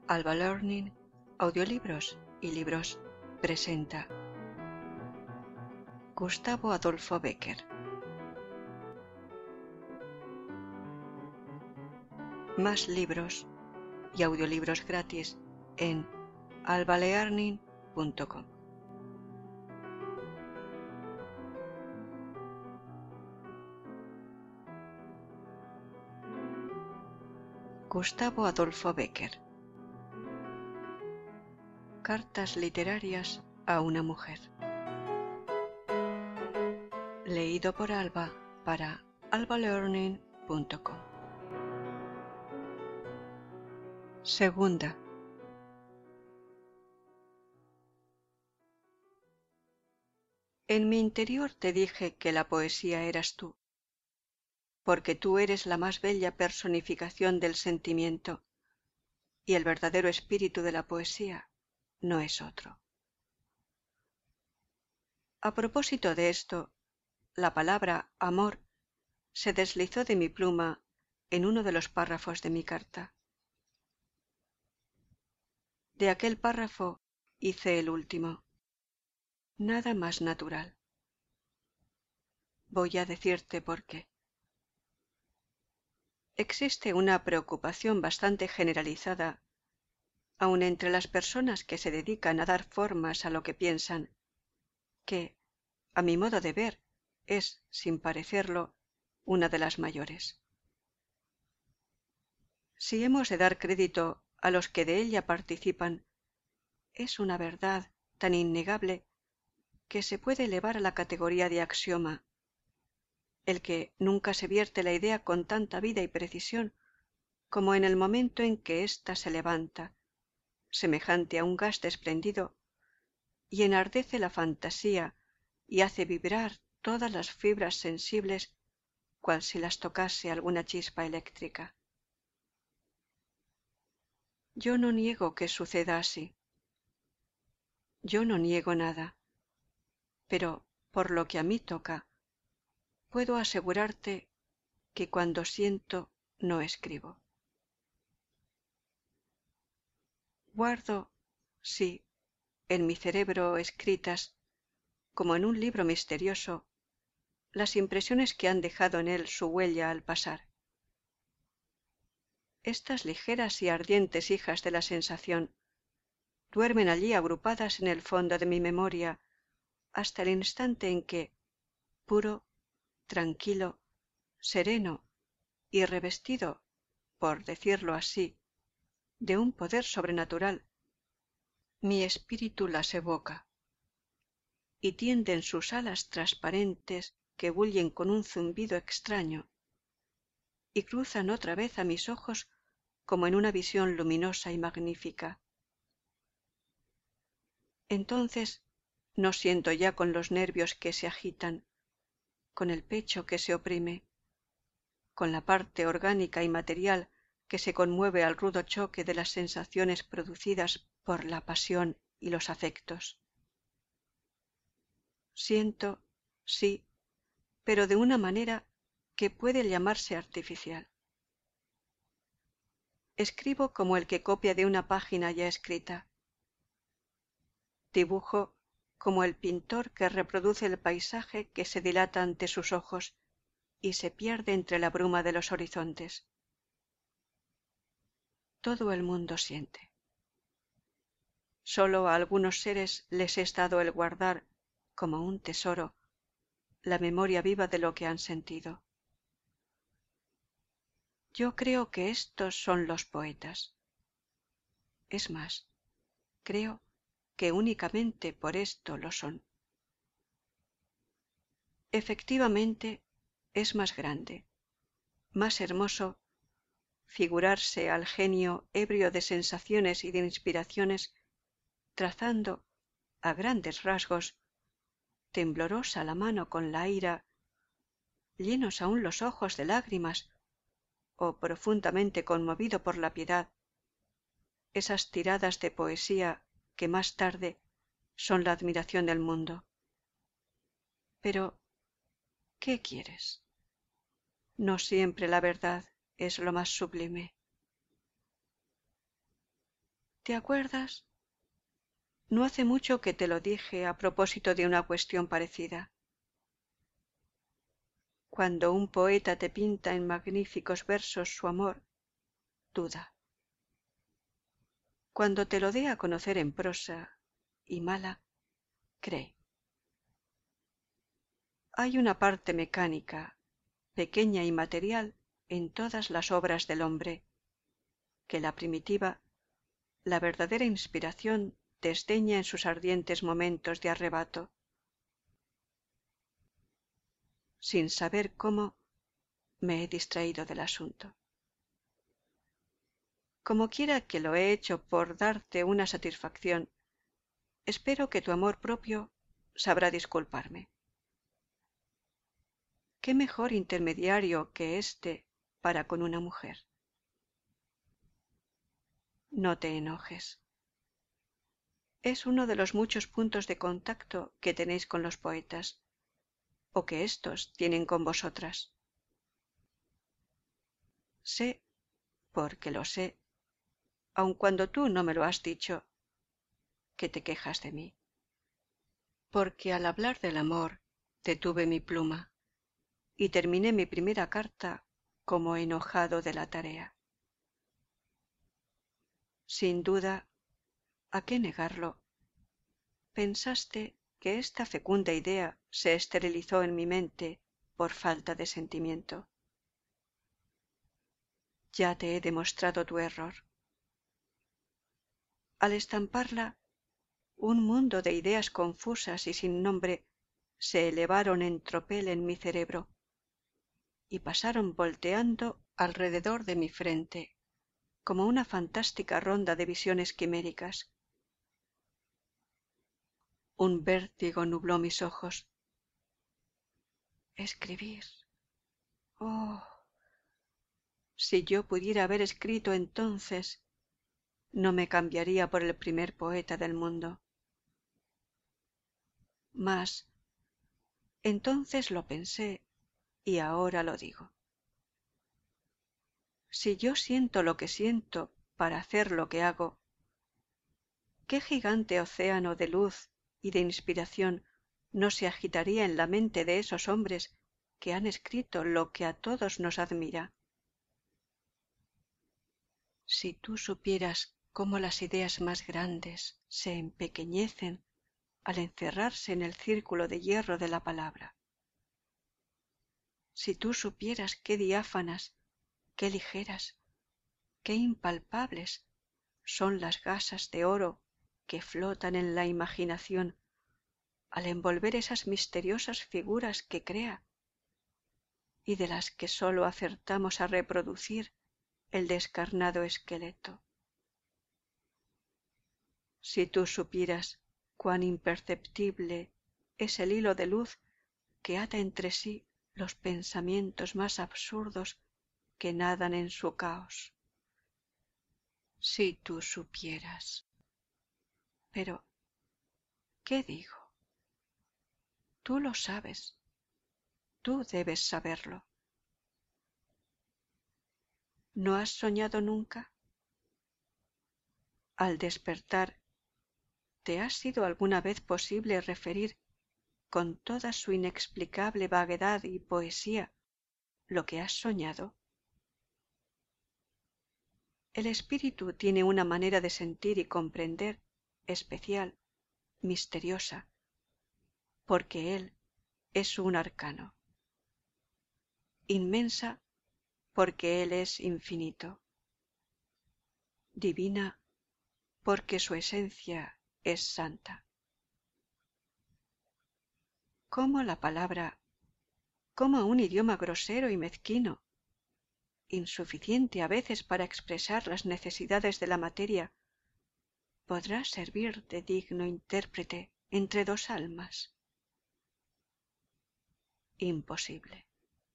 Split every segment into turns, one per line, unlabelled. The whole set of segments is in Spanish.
Alba Learning, audiolibros y libros presenta Gustavo Adolfo Bécquer. Más libros y audiolibros gratis en albalearning.com. Gustavo Adolfo Bécquer. Cartas literarias a una mujer. Leído por Alba para albalearning.com. Segunda. En mi interior te dije que la poesía eras tú, porque tú eres la más bella personificación del sentimiento, y el verdadero espíritu de la poesía no es otro. A propósito de esto, la palabra amor se deslizó de mi pluma en uno de los párrafos de mi carta. De aquel párrafo hice el último. Nada más natural. Voy a decirte por qué. Existe una preocupación bastante generalizada, aun entre las personas que se dedican a dar formas a lo que piensan, que, a mi modo de ver, es, sin parecerlo, una de las mayores. Si hemos de dar crédito a los que de ella participan, es una verdad tan innegable que se puede elevar a la categoría de axioma. El que nunca se vierte la idea con tanta vida y precisión como en el momento en que ésta se levanta, semejante a un gas desprendido, y enardece la fantasía y hace vibrar todas las fibras sensibles cual si las tocase alguna chispa eléctrica. Yo no niego que suceda así. Yo no niego nada, pero por lo que a mí toca, puedo asegurarte que cuando siento no escribo. Guardo, sí, en mi cerebro escritas, como en un libro misterioso, las impresiones que han dejado en él su huella al pasar. Estas ligeras y ardientes hijas de la sensación duermen allí agrupadas en el fondo de mi memoria hasta el instante en que, puro, tranquilo, sereno y revestido, por decirlo así, de un poder sobrenatural, mi espíritu las evoca, y tienden sus alas transparentes que bullen con un zumbido extraño, y cruzan otra vez a mis ojos como en una visión luminosa y magnífica. Entonces no siento ya con los nervios que se agitan, con el pecho que se oprime, con la parte orgánica y material que se conmueve al rudo choque de las sensaciones producidas por la pasión y los afectos. Siento, sí, pero de una manera que puede llamarse artificial. Escribo como el que copia de una página ya escrita. Dibujo como el pintor que reproduce el paisaje que se dilata ante sus ojos y se pierde entre la bruma de los horizontes. Todo el mundo siente. Sólo a algunos seres les es dado el guardar, como un tesoro, la memoria viva de lo que han sentido. Yo creo que estos son los poetas. Es más, creo que únicamente por esto lo son. Efectivamente, es más grande, más hermoso figurarse al genio ebrio de sensaciones y de inspiraciones, trazando, a grandes rasgos, temblorosa la mano con la ira, llenos aún los ojos de lágrimas, o profundamente conmovido por la piedad, esas tiradas de poesía que más tarde son la admiración del mundo. Pero, ¿qué quieres? No siempre la verdad es lo más sublime. ¿Te acuerdas? No hace mucho que te lo dije a propósito de una cuestión parecida. Cuando un poeta te pinta en magníficos versos su amor, duda. Cuando te lo dé a conocer en prosa y mala, cree. Hay una parte mecánica, pequeña y material en todas las obras del hombre, que la primitiva, la verdadera inspiración desdeña en sus ardientes momentos de arrebato. Sin saber cómo, me he distraído del asunto. Como quiera que lo he hecho por darte una satisfacción, espero que tu amor propio sabrá disculparme. ¿Qué mejor intermediario que éste para con una mujer? No te enojes. Es uno de los muchos puntos de contacto que tenéis con los poetas, o que éstos tienen con vosotras. Sé, porque lo sé, aun cuando tú no me lo has dicho, que te quejas de mí. Porque al hablar del amor detuve mi pluma y terminé mi primera carta como enojado de la tarea. Sin duda, ¿a qué negarlo? Pensaste que esta fecunda idea se esterilizó en mi mente por falta de sentimiento. Ya te he demostrado tu error. Al estamparla, un mundo de ideas confusas y sin nombre se elevaron en tropel en mi cerebro y pasaron volteando alrededor de mi frente como una fantástica ronda de visiones quiméricas. Un vértigo nubló mis ojos. Escribir. Oh, si yo pudiera haber escrito entonces, no me cambiaría por el primer poeta del mundo. Mas entonces lo pensé y ahora lo digo. Si yo siento lo que siento para hacer lo que hago, ¿qué gigante océano de luz y de inspiración no se agitaría en la mente de esos hombres que han escrito lo que a todos nos admira? Si tú supieras cómo las ideas más grandes se empequeñecen al encerrarse en el círculo de hierro de la palabra. Si tú supieras qué diáfanas, qué ligeras, qué impalpables son las gasas de oro que flotan en la imaginación al envolver esas misteriosas figuras que crea y de las que sólo acertamos a reproducir el descarnado esqueleto. Si tú supieras cuán imperceptible es el hilo de luz que ata entre sí los pensamientos más absurdos que nadan en su caos. Si tú supieras. Pero, ¿qué digo? Tú lo sabes. Tú debes saberlo. ¿No has soñado nunca? Al despertar, ¿te ha sido alguna vez posible referir con toda su inexplicable vaguedad y poesía lo que has soñado? El espíritu tiene una manera de sentir y comprender especial, misteriosa, porque él es un arcano. Inmensa, porque él es infinito. Divina, porque su esencia es santa. ¿Cómo la palabra, cómo un idioma grosero y mezquino, insuficiente a veces para expresar las necesidades de la materia, podrá servir de digno intérprete entre dos almas? Imposible.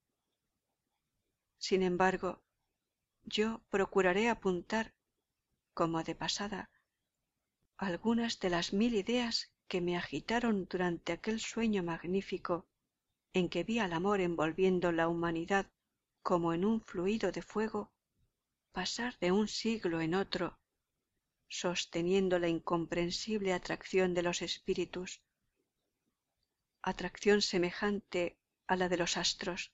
Sin embargo, yo procuraré apuntar, como de pasada, algunas de las 1000 ideas que me agitaron durante aquel sueño magnífico en que vi al amor envolviendo la humanidad como en un fluido de fuego, pasar de un siglo en otro sosteniendo la incomprensible atracción de los espíritus, atracción semejante a la de los astros,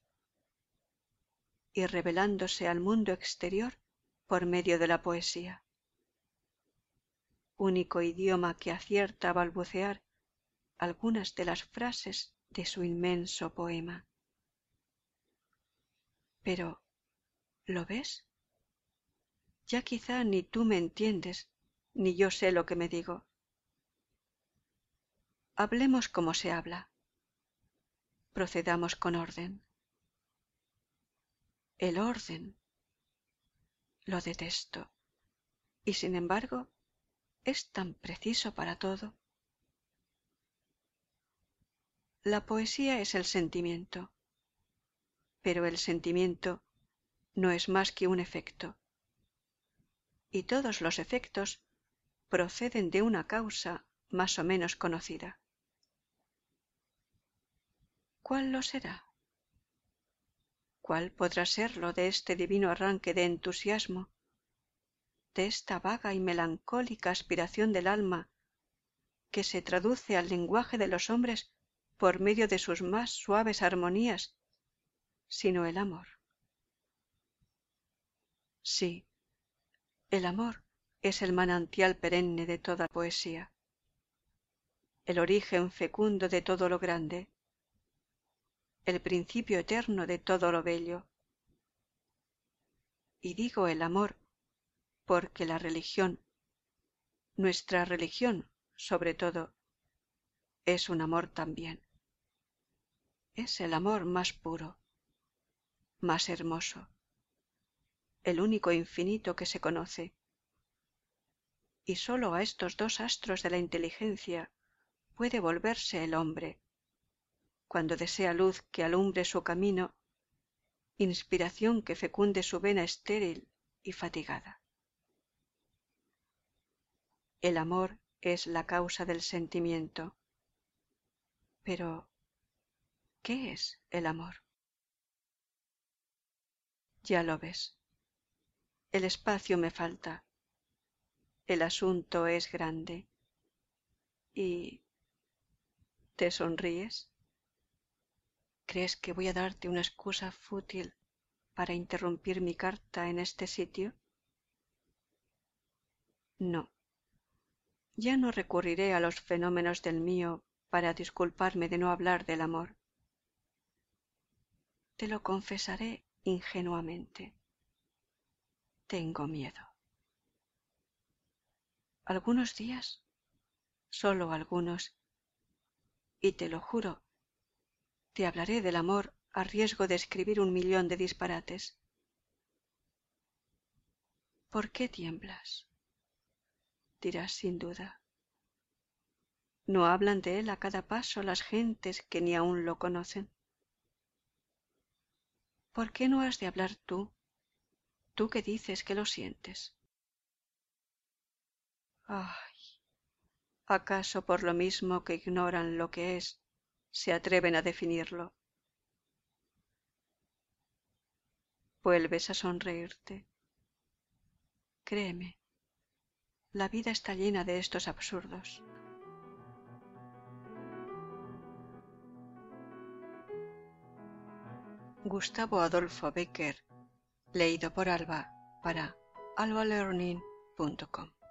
y revelándose al mundo exterior por medio de la poesía, único idioma que acierta a balbucear algunas de las frases de su inmenso poema. Pero, ¿lo ves? Ya quizá ni tú me entiendes, ni yo sé lo que me digo. Hablemos como se habla. Procedamos con orden. El orden lo detesto, y sin embargo es tan preciso para todo. La poesía es el sentimiento, pero el sentimiento no es más que un efecto, y todos los efectos proceden de una causa más o menos conocida. ¿Cuál lo será? ¿Cuál podrá serlo de este divino arranque de entusiasmo, de esta vaga y melancólica aspiración del alma que se traduce al lenguaje de los hombres por medio de sus más suaves armonías, sino el amor? Sí, el amor es el manantial perenne de toda poesía, el origen fecundo de todo lo grande, el principio eterno de todo lo bello. Y digo el amor porque la religión, nuestra religión sobre todo, es un amor también. Es el amor más puro, más hermoso, el único infinito que se conoce. Y sólo a estos dos astros de la inteligencia puede volverse el hombre, cuando desea luz que alumbre su camino, inspiración que fecunde su vena estéril y fatigada. El amor es la causa del sentimiento. Pero, ¿qué es el amor? Ya lo ves. El espacio me falta. El asunto es grande. ¿Y te sonríes? ¿Crees que voy a darte una excusa fútil para interrumpir mi carta en este sitio? No. Ya no recurriré a los fenómenos del mío para disculparme de no hablar del amor. Te lo confesaré ingenuamente. Tengo miedo. Algunos días, solo algunos, y te lo juro, te hablaré del amor a riesgo de escribir 1.000.000 de disparates. ¿Por qué tiemblas? Dirás sin duda. ¿No hablan de él a cada paso las gentes que ni aún lo conocen? ¿Por qué no has de hablar tú, tú que dices que lo sientes? Ay, ¿acaso por lo mismo que ignoran lo que es, se atreven a definirlo? Vuelves a sonreírte. Créeme, la vida está llena de estos absurdos. Gustavo Adolfo Bécquer, leído por Alba para albalearning.com.